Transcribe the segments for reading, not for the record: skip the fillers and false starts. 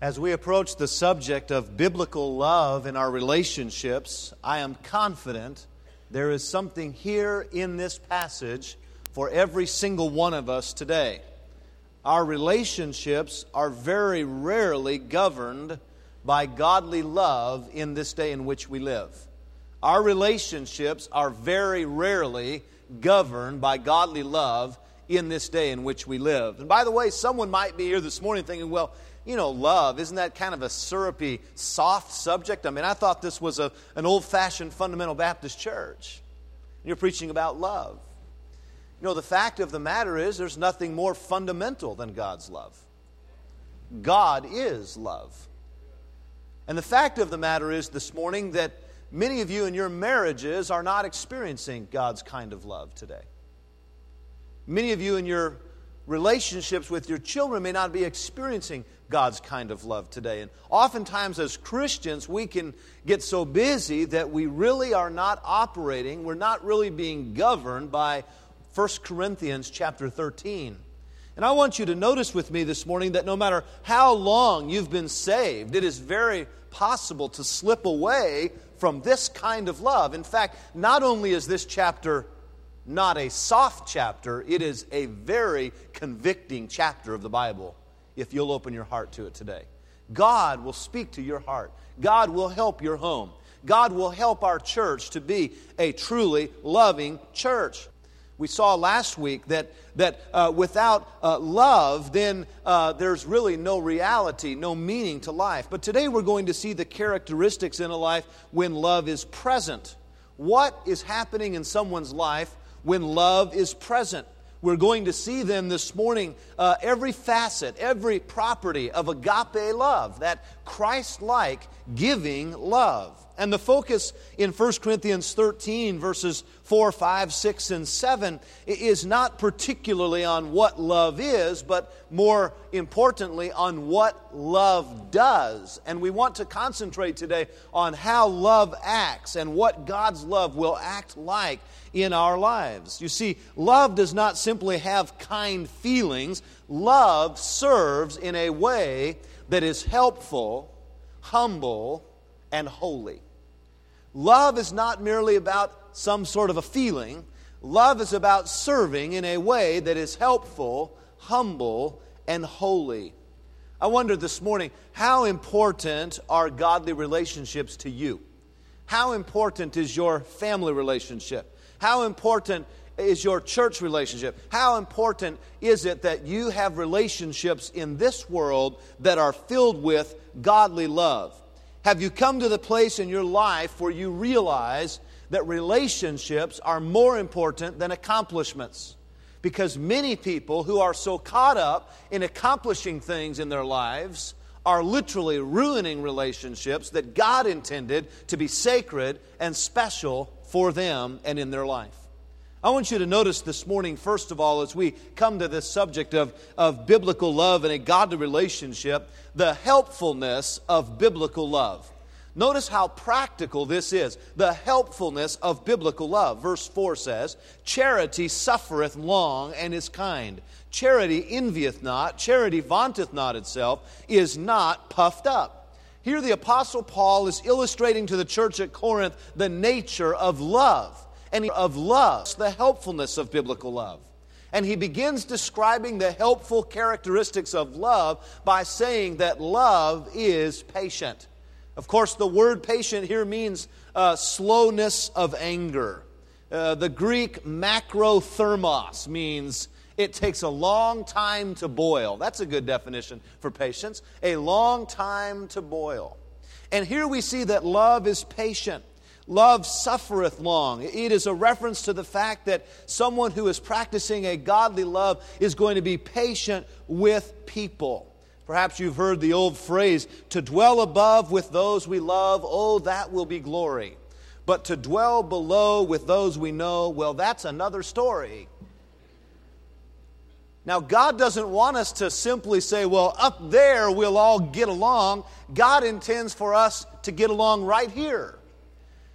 As we approach the subject of biblical love in our relationships, I am confident there is something here in this passage for every single one of us today. Our relationships are very rarely governed by godly love in this day in which we live. Our relationships are very rarely governed by godly love in this day in which we live. And by the way, someone might be here this morning thinking, well, you know, love, isn't that kind of a syrupy, soft subject? I mean, I thought this was an old-fashioned fundamental Baptist church. You're preaching about love. You know, the fact of the matter is there's nothing more fundamental than God's love. God is love. And the fact of the matter is this morning that many of you in your marriages are not experiencing God's kind of love today. Many of you in your relationships with your children may not be experiencing God's kind of love today. And oftentimes as Christians, we can get so busy that we really are not operating, we're not really being governed by 1 Corinthians chapter 13. And I want you to notice with me this morning that no matter how long you've been saved, it is very possible to slip away from this kind of love. In fact, not only is this chapter not a soft chapter, it is a very convicting chapter of the Bible, if you'll open your heart to it today. God will speak to your heart. God will help your home. God will help our church to be a truly loving church. We saw last week that without love, then there's really no reality, no meaning to life. But today we're going to see the characteristics in a life when love is present. What is happening in someone's life when love is present? We're going to see then this morning every facet, every property of agape love, that Christ-like giving love. And the focus in 1 Corinthians 13, verses 4, 5, 6, and 7 is not particularly on what love is, but more importantly on what love does. And we want to concentrate today on how love acts and what God's love will act like in our lives. You see, love does not simply have kind feelings. Love serves in a way that is helpful, humble, and holy. Love is not merely about some sort of a feeling. Love is about serving in a way that is helpful, humble, and holy. I wonder this morning, how important are godly relationships to you? How important is your family relationship? How important is your church relationship? How important is it that you have relationships in this world that are filled with godly love? Have you come to the place in your life where you realize that relationships are more important than accomplishments? Because many people who are so caught up in accomplishing things in their lives are literally ruining relationships that God intended to be sacred and special for them and in their life. I want you to notice this morning, first of all, as we come to this subject of biblical love and a godly relationship, the helpfulness of biblical love. Notice how practical this is, the helpfulness of biblical love. Verse 4 says, "Charity suffereth long and is kind. Charity envieth not, charity vaunteth not itself, is not puffed up." Here the Apostle Paul is illustrating to the church at Corinth the nature of love. And of love, the helpfulness of biblical love. And he begins describing the helpful characteristics of love by saying that love is patient. Of course, the word patient here means slowness of anger. The Greek macrothermos means it takes a long time to boil. That's a good definition for patience. A long time to boil. And here we see that love is patient. Love suffereth long. It is a reference to the fact that someone who is practicing a godly love is going to be patient with people. Perhaps you've heard the old phrase, to dwell above with those we love, oh, that will be glory. But to dwell below with those we know, well, that's another story. Now, God doesn't want us to simply say, well, up there we'll all get along. God intends for us to get along right here.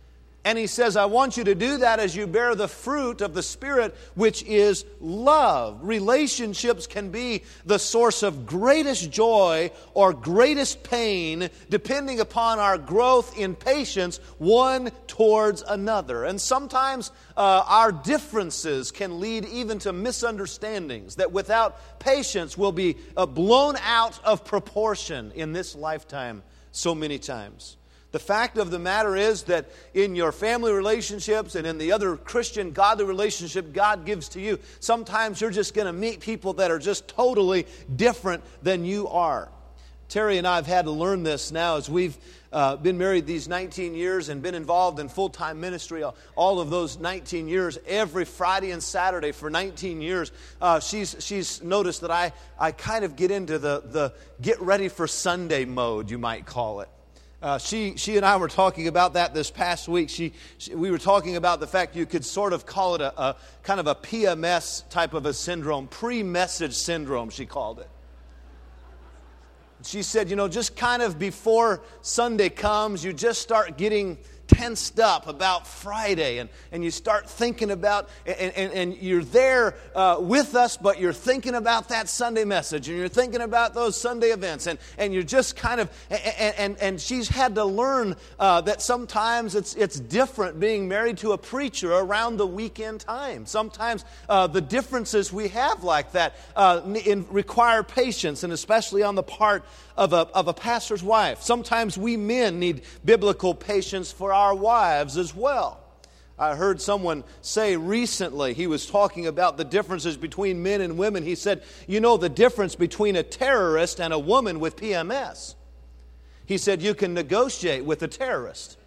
And he says, I want you to do that as you bear the fruit of the Spirit, which is love. Relationships can be the source of greatest joy or greatest pain, depending upon our growth in patience one towards another. And sometimes our differences can lead even to misunderstandings that without patience will be blown out of proportion in this lifetime so many times. The fact of the matter is that in your family relationships and in the other Christian godly relationship God gives to you, sometimes you're just going to meet people that are just totally different than you are. Terry and I have had to learn this now as we've been married these 19 years and been involved in full-time ministry all of those 19 years. Every Friday and Saturday for 19 years, she's noticed that I kind of get into the get ready for Sunday mode, you might call it. She and I were talking about that this past week. We were talking about the fact you could sort of call it a kind of a PMS type of a syndrome, pre-message syndrome, she called it. She said, just kind of before Sunday comes, you just start getting tensed up about Friday, and you start thinking about, and you're there with us, but you're thinking about that Sunday message, and you're thinking about those Sunday events, and you're just kind of, and she's had to learn that sometimes it's different being married to a preacher around the weekend time. Sometimes the differences we have like that require patience, and especially on the part of a pastor's wife. Sometimes we men need biblical patience for our wives as well. I heard someone say recently, he was talking about the differences between men and women. He said, the difference between a terrorist and a woman with PMS. He said, you can negotiate with a terrorist.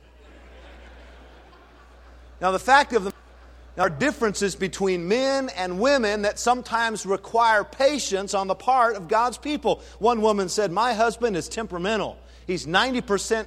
Now, the fact of the there are differences between men and women that sometimes require patience on the part of God's people. One woman said, my husband is temperamental. He's 90%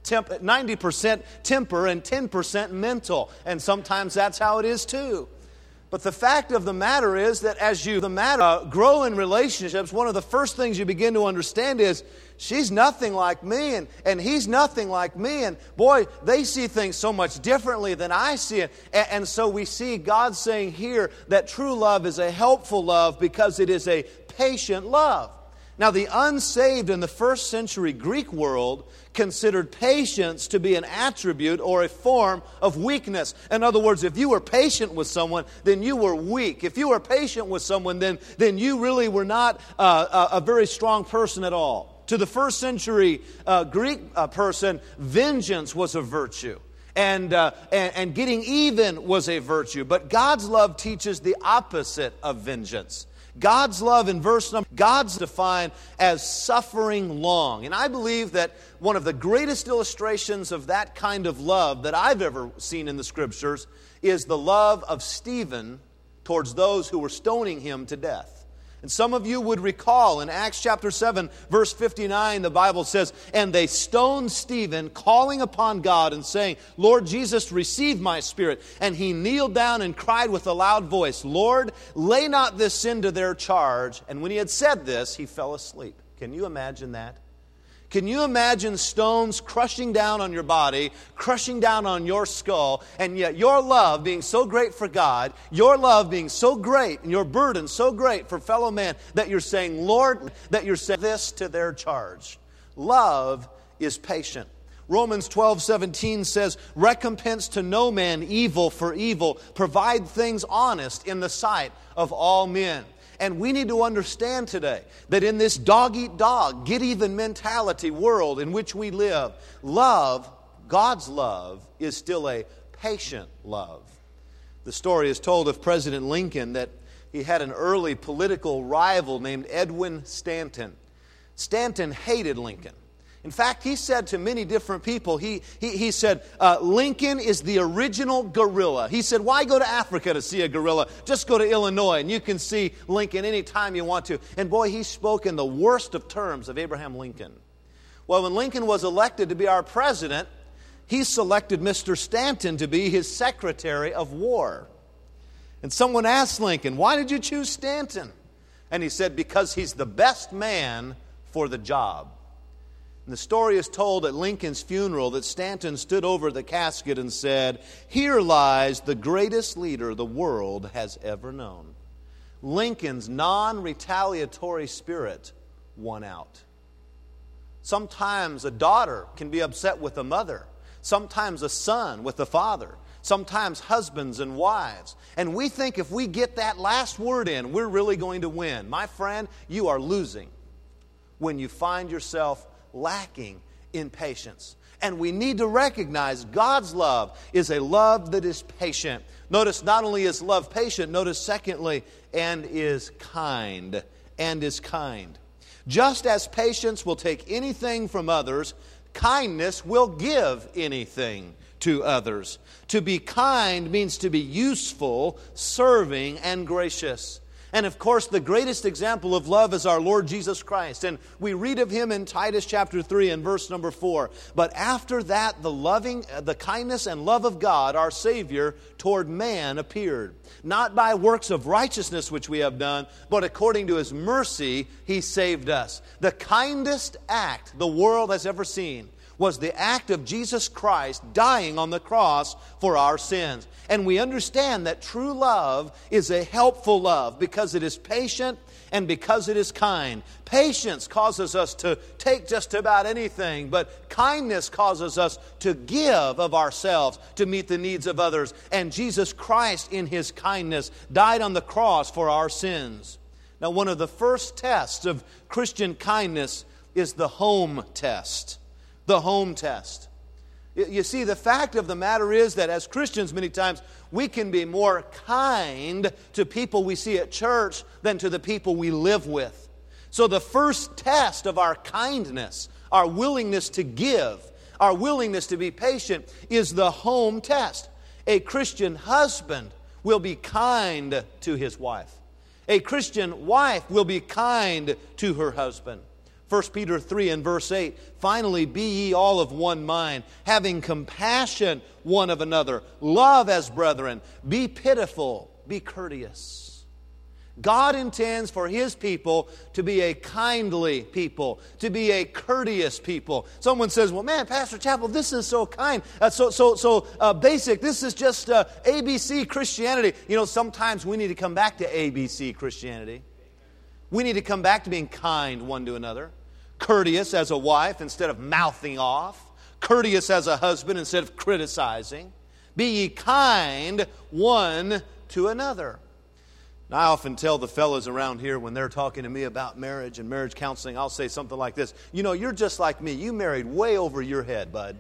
temper and 10% mental. And sometimes that's how it is too. But the fact of the matter is that as you grow in relationships, one of the first things you begin to understand is she's nothing like me and he's nothing like me. And boy, they see things so much differently than I see it. And so we see God saying here that true love is a helpful love because it is a patient love. Now, the unsaved in the first century Greek world considered patience to be an attribute or a form of weakness. In other words, if you were patient with someone, then you were weak. If you were patient with someone, then you really were not a very strong person at all. To the first century Greek person, vengeance was a virtue. And getting even was a virtue. But God's love teaches the opposite of vengeance. God's love in verse number, God's defined as suffering long. And I believe that one of the greatest illustrations of that kind of love that I've ever seen in the Scriptures is the love of Stephen towards those who were stoning him to death. And some of you would recall in Acts chapter 7, verse 59, the Bible says, and they stoned Stephen, calling upon God and saying, Lord Jesus, receive my spirit. And he kneeled down and cried with a loud voice, Lord, lay not this sin to their charge. And when he had said this, he fell asleep. Can you imagine that? Can you imagine stones crushing down on your body, crushing down on your skull, and yet your love being so great for God, your love being so great, and your burden so great for fellow man, that you're saying, Lord, that you're saying this to their charge. Love is patient. Romans 12:17 says, recompense to no man evil for evil, provide things honest in the sight of all men. And we need to understand today that in this dog-eat-dog, get-even mentality world in which we live, love, God's love, is still a patient love. The story is told of President Lincoln that he had an early political rival named Edwin Stanton. Stanton hated Lincoln. In fact, he said to many different people, he said, Lincoln is the original gorilla. He said, why go to Africa to see a gorilla? Just go to Illinois and you can see Lincoln anytime you want to. And boy, he spoke in the worst of terms of Abraham Lincoln. Well, when Lincoln was elected to be our president, he selected Mr. Stanton to be his Secretary of War. And someone asked Lincoln, why did you choose Stanton? And he said, because he's the best man for the job. And the story is told at Lincoln's funeral that Stanton stood over the casket and said, "Here lies the greatest leader the world has ever known." Lincoln's non-retaliatory spirit won out. Sometimes a daughter can be upset with a mother. Sometimes a son with a father. Sometimes husbands and wives. And we think if we get that last word in, we're really going to win. My friend, you are losing when you find yourself lacking in patience. And we need to recognize God's love is a love that is patient. Notice not only is love patient, notice secondly, and is kind. And is kind. Just as patience will take anything from others, kindness will give anything to others. To be kind means to be useful, serving, and gracious. And of course, the greatest example of love is our Lord Jesus Christ. And we read of Him in Titus chapter 3 and verse number 4. But after that, the kindness and love of God, our Savior, toward man appeared. Not by works of righteousness which we have done, but according to His mercy, He saved us. The kindest act the world has ever seen was the act of Jesus Christ dying on the cross for our sins. And we understand that true love is a helpful love because it is patient and because it is kind. Patience causes us to take just about anything, but kindness causes us to give of ourselves to meet the needs of others. And Jesus Christ, in His kindness, died on the cross for our sins. Now, one of the first tests of Christian kindness is the home test. The home test. You see, the fact of the matter is that as Christians, many times, we can be more kind to people we see at church than to the people we live with. So the first test of our kindness, our willingness to give, our willingness to be patient, is the home test. A Christian husband will be kind to his wife. A Christian wife will be kind to her husband. 1 Peter 3 and verse 8, "Finally be ye all of one mind, having compassion one of another. Love as brethren. Be pitiful. Be courteous." God intends for His people to be a kindly people, to be a courteous people. Someone says, "Well, man, Pastor Chappell, this is so kind, so basic. This is just ABC Christianity." You know, sometimes we need to come back to ABC Christianity. We need to come back to being kind one to another. Courteous as a wife instead of mouthing off. Courteous as a husband instead of criticizing. Be ye kind one to another. Now, I often tell the fellows around here when they're talking to me about marriage and marriage counseling, I'll say something like this. "You know, you're just like me. You married way over your head, bud."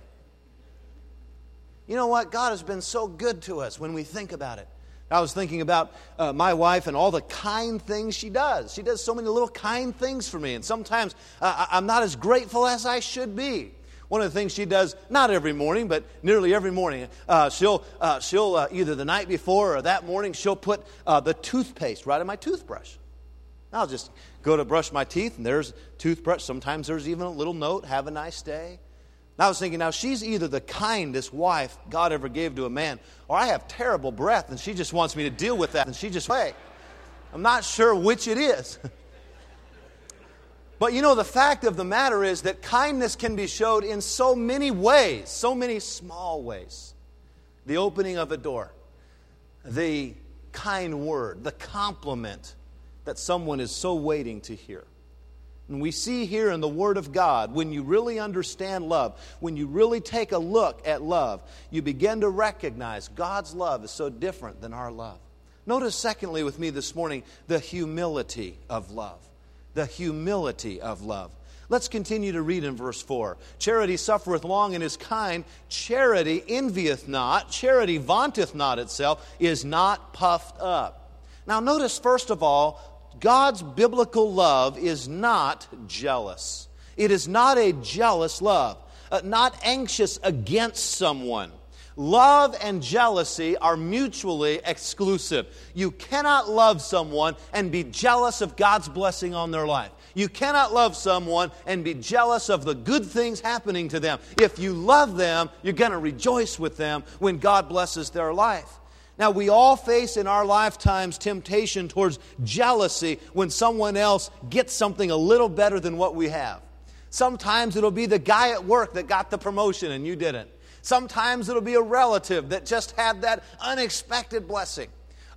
You know what? God has been so good to us when we think about it. I was thinking about my wife and all the kind things she does. She does so many little kind things for me, and sometimes I'm not as grateful as I should be. One of the things she does, not every morning, but nearly every morning, she'll either the night before or that morning, she'll put the toothpaste right in my toothbrush. I'll just go to brush my teeth, and there's a toothbrush. Sometimes there's even a little note, "Have a nice day." And I was thinking, now she's either the kindest wife God ever gave to a man, or I have terrible breath and she just wants me to deal with that. And she just, I'm not sure which it is. But you know, the fact of the matter is that kindness can be showed in so many ways, so many small ways. The opening of a door, the kind word, the compliment that someone is so waiting to hear. And we see here in the Word of God, when you really understand love, when you really take a look at love, you begin to recognize God's love is so different than our love. Notice, secondly, with me this morning, the humility of love. The humility of love. Let's continue to read in verse 4. "Charity suffereth long and is kind. Charity envieth not. Charity vaunteth not itself, is not puffed up." Now notice, first of all, God's biblical love is not jealous. It is not a jealous love, not anxious against someone. Love and jealousy are mutually exclusive. You cannot love someone and be jealous of God's blessing on their life. You cannot love someone and be jealous of the good things happening to them. If you love them, you're going to rejoice with them when God blesses their life. Now, we all face in our lifetimes temptation towards jealousy when someone else gets something a little better than what we have. Sometimes it'll be the guy at work that got the promotion and you didn't. Sometimes it'll be a relative that just had that unexpected blessing.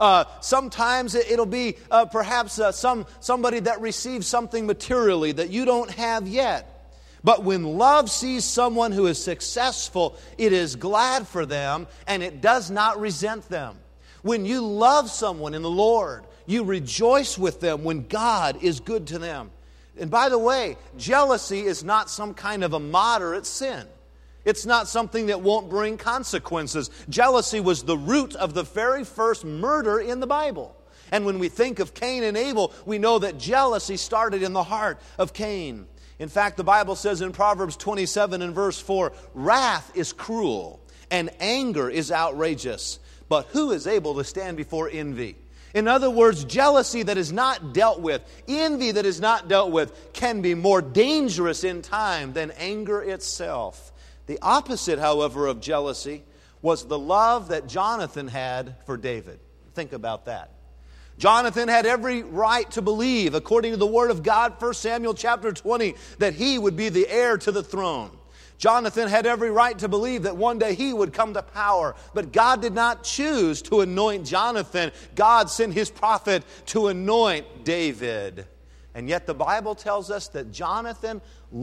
Sometimes it'll be perhaps somebody that receives something materially that you don't have yet. But when love sees someone who is successful, it is glad for them and it does not resent them. When you love someone in the Lord, you rejoice with them when God is good to them. And by the way, jealousy is not some kind of a moderate sin. It's not something that won't bring consequences. Jealousy was the root of the very first murder in the Bible. And when we think of Cain and Abel, we know that jealousy started in the heart of Cain. In fact, the Bible says in Proverbs 27 and verse 4, wrath is cruel and anger is outrageous, but who is able to stand before envy? In other words, jealousy that is not dealt with, envy that is not dealt with, can be more dangerous in time than anger itself. The opposite, however, of jealousy was the love that Jonathan had for David. Think about that. Jonathan had every right to believe, according to the Word of God, 1 Samuel chapter 20, that he would be the heir to the throne. Jonathan had every right to believe that one day he would come to power. But God did not choose to anoint Jonathan. God sent His prophet to anoint David. And yet the Bible tells us that Jonathan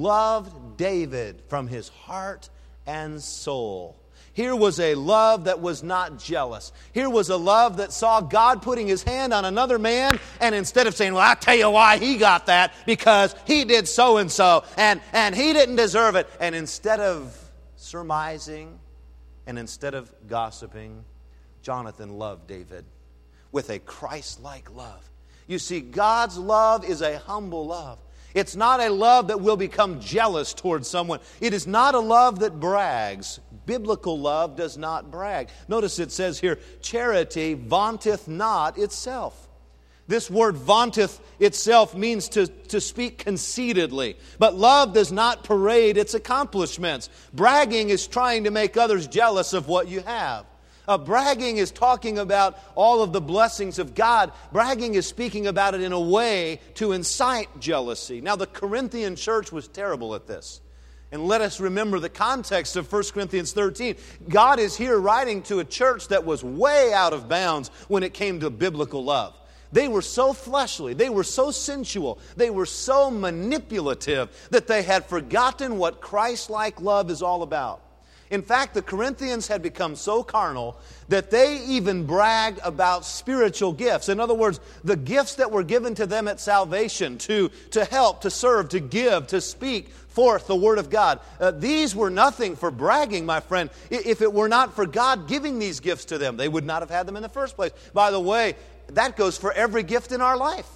loved David from his heart and soul. Here was a love that was not jealous. Here was a love that saw God putting His hand on another man, and instead of saying, well, I'll tell you why he got that, because he did so-and-so, and he didn't deserve it. And instead of surmising, and instead of gossiping, Jonathan loved David with a Christ-like love. You see, God's love is a humble love. It's not a love that will become jealous towards someone. It is not a love that brags. Biblical love does not brag. Notice it says here, charity vaunteth not itself. This word vaunteth itself means to speak conceitedly. But love does not parade its accomplishments. Bragging is trying to make others jealous of what you have. Bragging is talking about all of the blessings of God. Bragging is speaking about it in a way to incite jealousy. Now, the Corinthian church was terrible at this. And let us remember the context of 1 Corinthians 13. God is here writing to a church that was way out of bounds when it came to biblical love. They were so fleshly, they were so sensual, they were so manipulative that they had forgotten what Christ-like love is all about. In fact, the Corinthians had become so carnal that they even bragged about spiritual gifts. In other words, the gifts that were given to them at salvation to help, to serve, to give, to speak forth the Word of God. These were nothing for bragging, my friend. If it were not for God giving these gifts to them, they would not have had them in the first place. By the way, that goes for every gift in our life.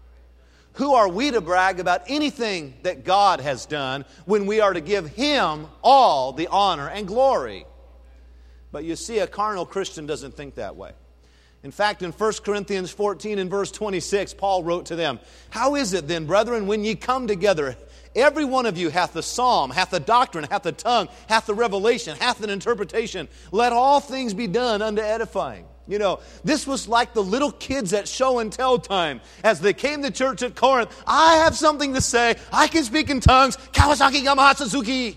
Who are we to brag about anything that God has done when we are to give Him all the honor and glory? But you see, a carnal Christian doesn't think that way. In fact, in 1 Corinthians 14 and verse 26, Paul wrote to them, how is it then, brethren, when ye come together, every one of you hath a psalm, hath a doctrine, hath a tongue, hath a revelation, hath an interpretation. Let all things be done unto edifying. You know, this was like the little kids at show and tell time. As they came to church at Corinth, I have something to say. I can speak in tongues. Kawasaki Yamaha Suzuki.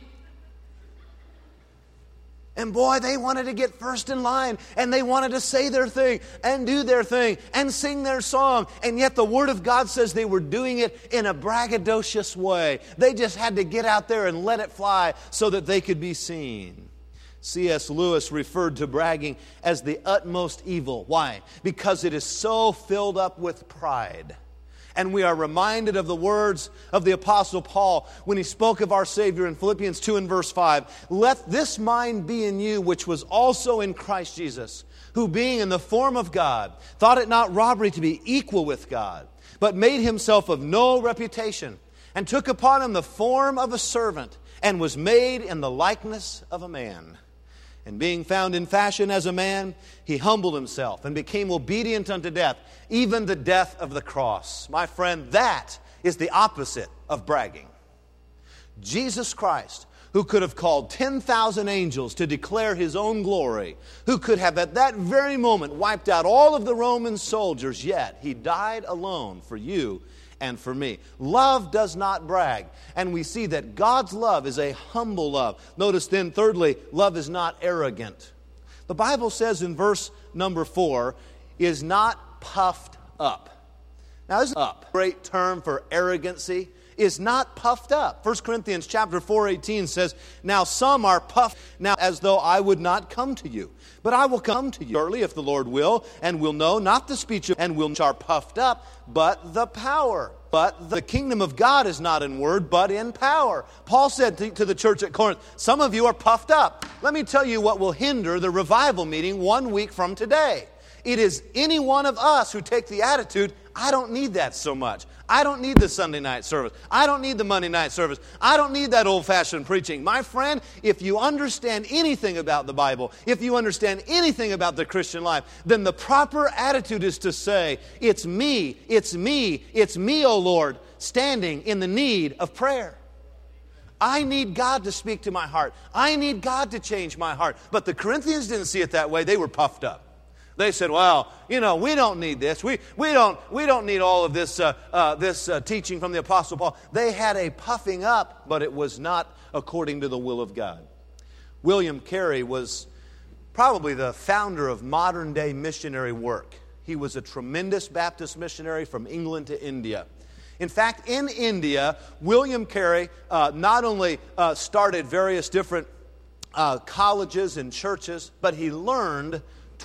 And boy, they wanted to get first in line. And they wanted to say their thing and do their thing and sing their song. And yet the Word of God says they were doing it in a braggadocious way. They just had to get out there and let it fly so that they could be seen. C.S. Lewis referred to bragging as the utmost evil. Why? Because it is so filled up with pride. And we are reminded of the words of the Apostle Paul when he spoke of our Savior in Philippians 2 and verse 5. Let this mind be in you, which was also in Christ Jesus, who being in the form of God, thought it not robbery to be equal with God, but made Himself of no reputation, and took upon Him the form of a servant, and was made in the likeness of a man. And being found in fashion as a man, He humbled Himself and became obedient unto death, even the death of the cross. My friend, that is the opposite of bragging. Jesus Christ, who could have called 10,000 angels to declare His own glory, who could have at that very moment wiped out all of the Roman soldiers, yet He died alone for you and for me. Love does not brag. And we see that God's love is a humble love. Notice then, thirdly, love is not arrogant. The Bible says in verse number 4, is not puffed up. Now, this is a great term for arrogancy. Is not puffed up. 1 Corinthians chapter 4:18 says, now some are puffed now as though I would not come to you. But I will come to you shortly if the Lord will, and will know not the speech of and will are puffed up, but the power. But the kingdom of God is not in word, but in power. Paul said to the church at Corinth, some of you are puffed up. Let me tell you what will hinder the revival meeting 1 week from today. It is any one of us who take the attitude, I don't need that so much. I don't need the Sunday night service. I don't need the Monday night service. I don't need that old-fashioned preaching. My friend, if you understand anything about the Bible, if you understand anything about the Christian life, then the proper attitude is to say, it's me, O Lord, standing in the need of prayer. I need God to speak to my heart. I need God to change my heart. But the Corinthians didn't see it that way. They were puffed up. They said, well, we don't need this. We don't need all of this teaching from the Apostle Paul. They had a puffing up, but it was not according to the will of God. William Carey was probably the founder of modern-day missionary work. He was a tremendous Baptist missionary from England to India. In fact, in India, William Carey not only started various different colleges and churches, but he learned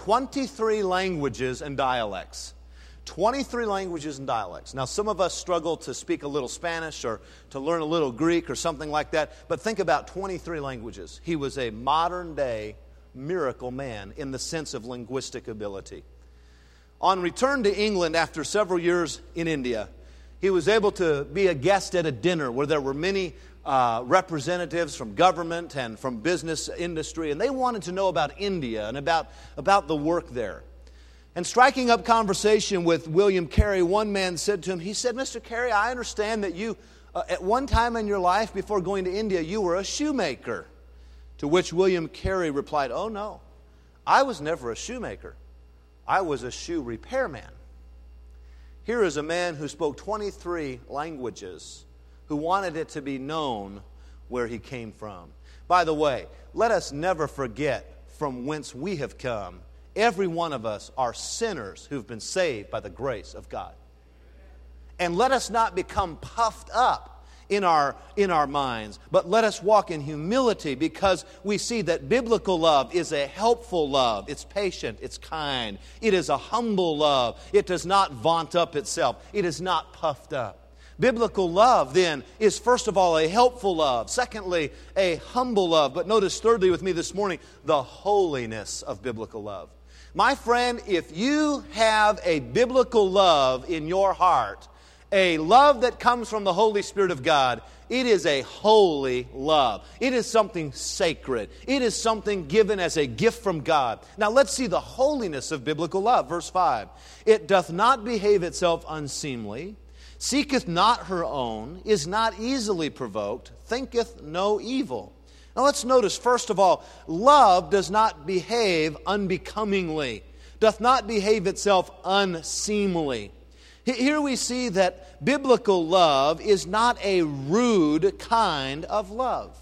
23 languages and dialects. 23 languages and dialects. Now, some of us struggle to speak a little Spanish or to learn a little Greek or something like that, but think about 23 languages. He was a modern-day miracle man in the sense of linguistic ability. On return to England after several years in India, he was able to be a guest at a dinner where there were many representatives from government and from business industry, and they wanted to know about India and about the work there. And striking up conversation with William Carey, one man said to him, he said, Mr. Carey, I understand that you, at one time in your life before going to India, you were a shoemaker. To which William Carey replied, oh no, I was never a shoemaker. I was a shoe repairman. Here is a man who spoke 23 languages, who wanted it to be known where he came from. By the way, let us never forget from whence we have come. Every one of us are sinners who've been saved by the grace of God. And let us not become puffed up in our minds, but let us walk in humility, because we see that biblical love is a helpful love. It's patient, it's kind. It is a humble love. It does not vaunt up itself. It is not puffed up. Biblical love, then, is first of all a helpful love. Secondly, a humble love. But notice thirdly with me this morning, the holiness of biblical love. My friend, if you have a biblical love in your heart, a love that comes from the Holy Spirit of God, it is a holy love. It is something sacred. It is something given as a gift from God. Now let's see the holiness of biblical love. Verse 5. It doth not behave itself unseemly, seeketh not her own, is not easily provoked, thinketh no evil. Now let's notice, first of all, love does not behave unbecomingly, doth not behave itself unseemly. Here we see that biblical love is not a rude kind of love.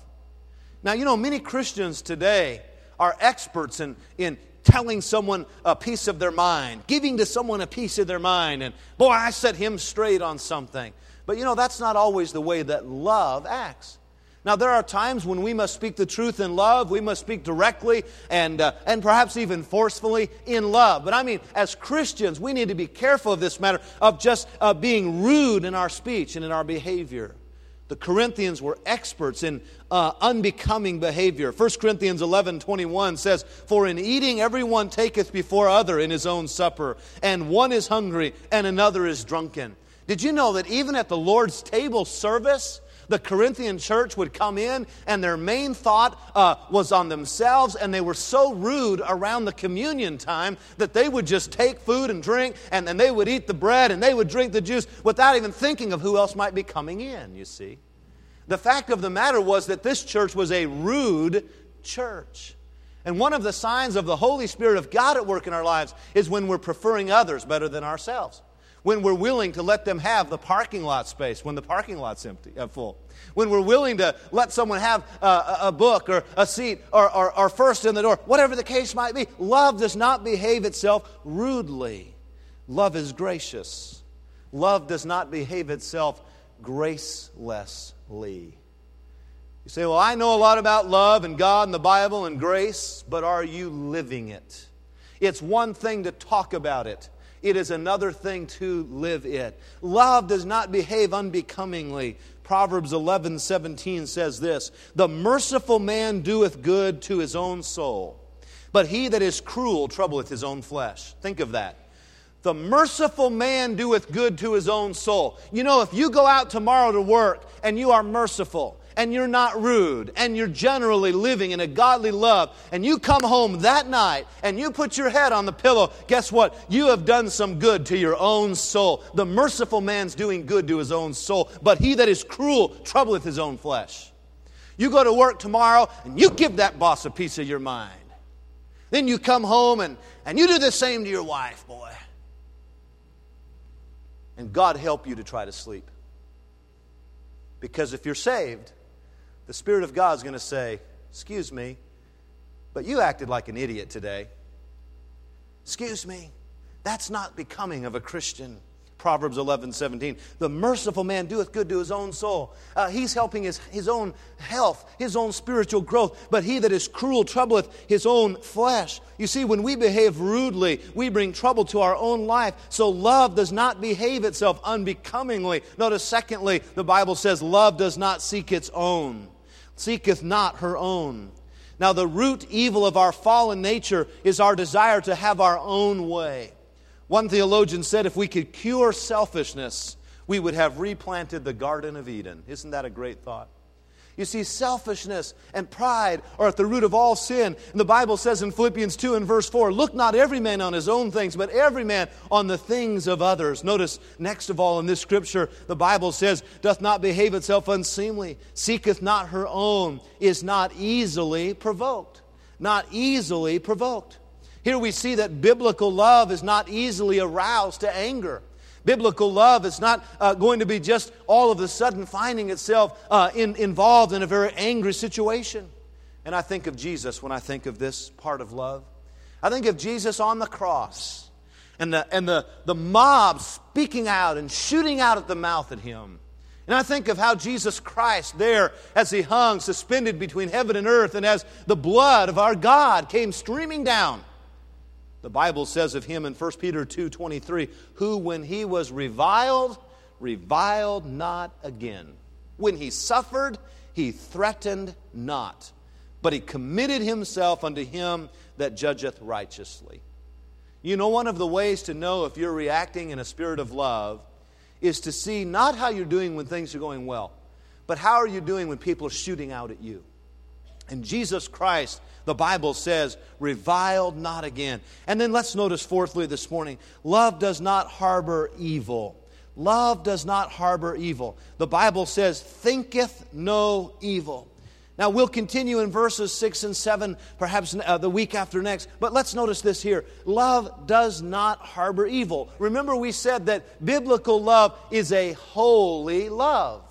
Now, many Christians today are experts in telling someone a piece of their mind, giving to someone a piece of their mind, and boy, I set him straight on something. But that's not always the way that love acts. Now, there are times when we must speak the truth in love. We must speak directly and perhaps even forcefully in love. But as Christians, we need to be careful of this matter of just being rude in our speech and in our behavior. The Corinthians were experts in unbecoming behavior. 1 Corinthians 11:21 says, for in eating everyone taketh before other in his own supper, and one is hungry and another is drunken. Did you know that even at the Lord's table service, the Corinthian church would come in and their main thought was on themselves, and they were so rude around the communion time that they would just take food and drink, and then they would eat the bread and they would drink the juice without even thinking of who else might be coming in, you see. The fact of the matter was that this church was a rude church. And one of the signs of the Holy Spirit of God at work in our lives is when we're preferring others better than ourselves. When we're willing to let them have the parking lot space when the parking lot's empty, full. When we're willing to let someone have a book or a seat or first in the door, whatever the case might be. Love does not behave itself rudely. Love is gracious. Love does not behave itself gracelessly. You say, well, I know a lot about love and God and the Bible and grace, but are you living it? It's one thing to talk about it. It is another thing to live it. Love does not behave unbecomingly. Proverbs 11:17 says this, "The merciful man doeth good to his own soul, but he that is cruel troubleth his own flesh." Think of that. The merciful man doeth good to his own soul. You know, if you go out tomorrow to work and you are merciful, and you're not rude, and you're generally living in a godly love, and you come home that night, and you put your head on the pillow, guess what? You have done some good to your own soul. The merciful man's doing good to his own soul, but he that is cruel troubleth his own flesh. You go to work tomorrow, and you give that boss a piece of your mind. Then you come home, and you do the same to your wife, boy. And God help you to try to sleep. Because if you're saved, the Spirit of God is going to say, "Excuse me, but you acted like an idiot today. Excuse me, that's not becoming of a Christian." Proverbs 11:17. The merciful man doeth good to his own soul. He's helping his own health, his own spiritual growth. But he that is cruel troubleth his own flesh. You see, when we behave rudely, we bring trouble to our own life. So love does not behave itself unbecomingly. Notice, secondly, the Bible says, love does not seek its own. Seeketh not her own. Now, the root evil of our fallen nature is our desire to have our own way. One theologian said if we could cure selfishness, we would have replanted the Garden of Eden. Isn't that a great thought? You see, selfishness and pride are at the root of all sin. And the Bible says in Philippians 2 and verse 4, "Look not every man on his own things, but every man on the things of others." Notice, next of all in this scripture, the Bible says, "Doth not behave itself unseemly, seeketh not her own, is not easily provoked." Not easily provoked. Here we see that biblical love is not easily aroused to anger. Biblical love is not going to be just all of a sudden finding itself involved in a very angry situation. And I think of Jesus when I think of this part of love. I think of Jesus on the cross and the mob speaking out and shooting out at the mouth at Him. And I think of how Jesus Christ there, as He hung suspended between heaven and earth, and as the blood of our God came streaming down. The Bible says of Him in 1 Peter 2:23, "Who when He was reviled, reviled not again. When He suffered, He threatened not. But He committed Himself unto Him that judgeth righteously." You know, one of the ways to know if you're reacting in a spirit of love is to see not how you're doing when things are going well, but how are you doing when people are shooting out at you. And Jesus Christ, the Bible says, reviled not again. And then let's notice fourthly this morning, love does not harbor evil. Love does not harbor evil. The Bible says, thinketh no evil. Now we'll continue in verses 6 and 7, perhaps the week after next. But let's notice this here. Love does not harbor evil. Remember we said that biblical love is a holy love.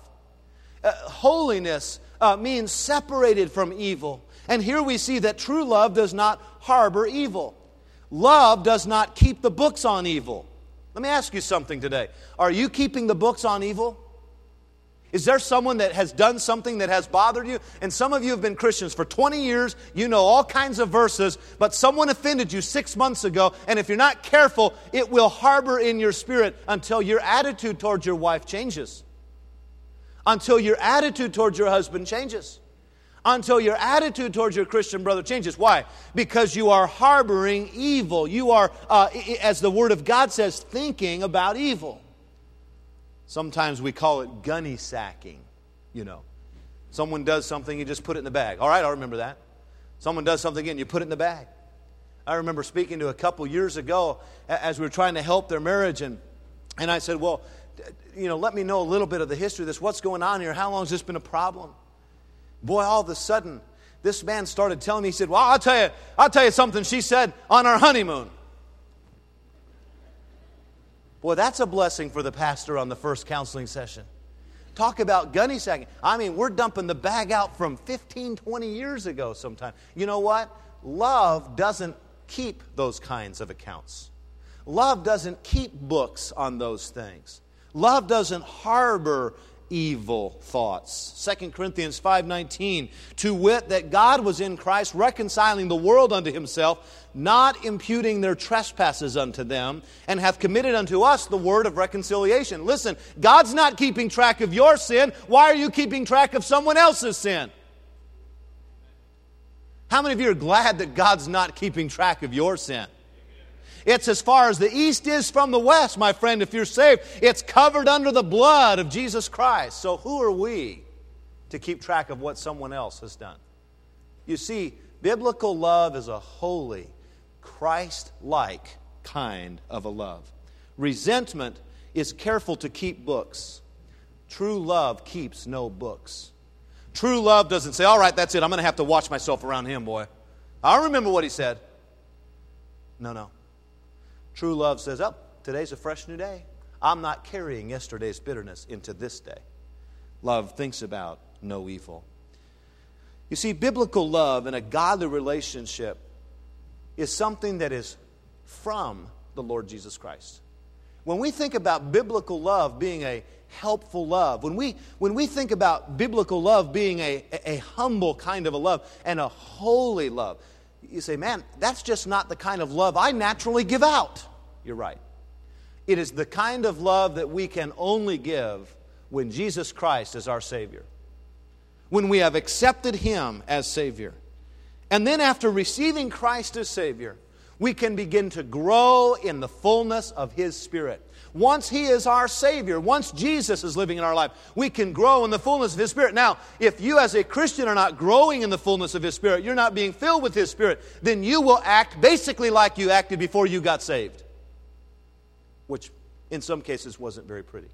Holiness means separated from evil. And here we see that true love does not harbor evil. Love does not keep the books on evil. Let me ask you something today. Are you keeping the books on evil? Is there someone that has done something that has bothered you? And some of you have been Christians for 20 years. You know all kinds of verses, but someone offended you 6 months ago, and if you're not careful, it will harbor in your spirit until your attitude towards your wife changes. Until your attitude towards your husband changes. Until your attitude towards your Christian brother changes. Why? Because you are harboring evil. You are, as the Word of God says, thinking about evil. Sometimes we call it gunny sacking, you know. Someone does something, you just put it in the bag. All right, I'll remember that. Someone does something again, you put it in the bag. I remember speaking to a couple years ago as we were trying to help their marriage, and I said, well, you know, let me know a little bit of the history of this. What's going on here? How long has this been a problem? Boy, all of a sudden, this man started telling me, he said, well, I'll tell you something she said on our honeymoon. Boy, that's a blessing for the pastor on the first counseling session. Talk about gunny sacking. I mean, we're dumping the bag out from 15, 20 years ago sometime. You know what? Love doesn't keep those kinds of accounts. Love doesn't keep books on those things. Love doesn't harbor evil thoughts. 2 Corinthians 5:19, to wit, that God was in Christ reconciling the world unto himself, not imputing their trespasses unto them, and hath committed unto us the word of reconciliation. Listen, God's not keeping track of your sin. Why are you keeping track of someone else's sin? How many of you are glad that God's not keeping track of your sin? It's as far as the east is from the west, my friend. If you're saved, it's covered under the blood of Jesus Christ. So who are we to keep track of what someone else has done? You see, biblical love is a holy, Christ-like kind of a love. Resentment is careful to keep books. True love keeps no books. True love doesn't say, all right, that's it. I'm going to have to watch myself around him, boy. I'll remember what he said. No. True love says, oh, today's a fresh new day. I'm not carrying yesterday's bitterness into this day. Love thinks about no evil. You see, biblical love in a godly relationship is something that is from the Lord Jesus Christ. When we think about biblical love being a helpful love, when we think about biblical love being a humble kind of a love and a holy love, you say, man, that's just not the kind of love I naturally give out. You're right. It is the kind of love that we can only give when Jesus Christ is our Savior. When we have accepted Him as Savior. And then after receiving Christ as Savior, we can begin to grow in the fullness of His Spirit. Once He is our Savior, once Jesus is living in our life, we can grow in the fullness of His Spirit. Now, if you as a Christian are not growing in the fullness of His Spirit, you're not being filled with His Spirit, then you will act basically like you acted before you got saved. Which, in some cases, wasn't very pretty.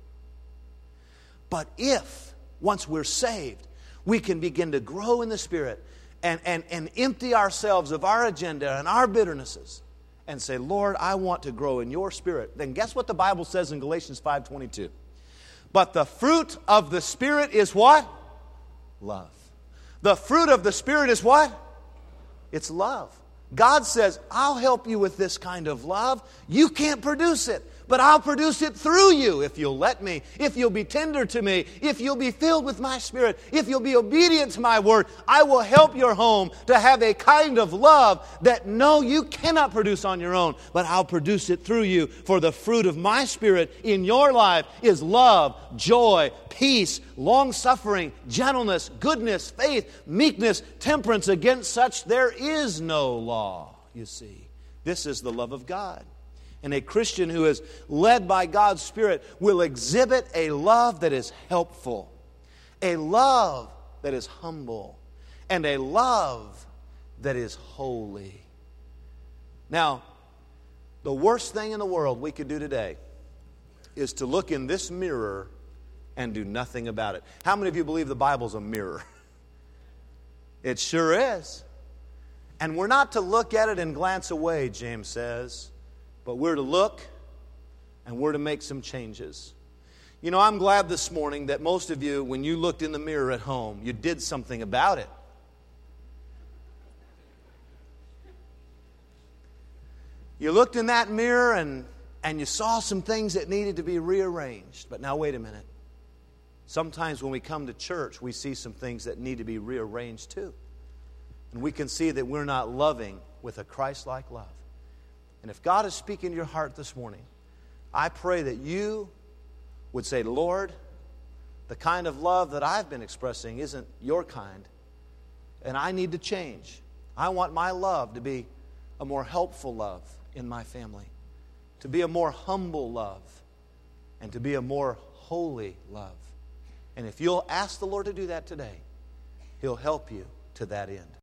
But if, once we're saved, we can begin to grow in the Spirit and empty ourselves of our agenda and our bitternesses and say, Lord, I want to grow in your Spirit, then guess what the Bible says in Galatians 5:22? But the fruit of the Spirit is what? Love. The fruit of the Spirit is what? It's love. God says, I'll help you with this kind of love. You can't produce it, but I'll produce it through you if you'll let me, if you'll be tender to me, if you'll be filled with my Spirit, if you'll be obedient to my word. I will help your home to have a kind of love that no, you cannot produce on your own, but I'll produce it through you. For the fruit of my Spirit in your life is love, joy, peace, long-suffering, gentleness, goodness, faith, meekness, temperance. Against such there is no law, you see. This is the love of God. And a Christian who is led by God's Spirit will exhibit a love that is helpful, a love that is humble, and a love that is holy. Now, the worst thing in the world we could do today is to look in this mirror and do nothing about it. How many of you believe the Bible's a mirror? It sure is. And we're not to look at it and glance away, James says, but we're to look and we're to make some changes. You know, I'm glad this morning that most of you, when you looked in the mirror at home, you did something about it. You looked in that mirror and you saw some things that needed to be rearranged. But now wait a minute. Sometimes when we come to church, we see some things that need to be rearranged too. And we can see that we're not loving with a Christ-like love. And if God is speaking to your heart this morning, I pray that you would say, Lord, the kind of love that I've been expressing isn't your kind, and I need to change. I want my love to be a more helpful love in my family, to be a more humble love, and to be a more holy love. And if you'll ask the Lord to do that today, He'll help you to that end.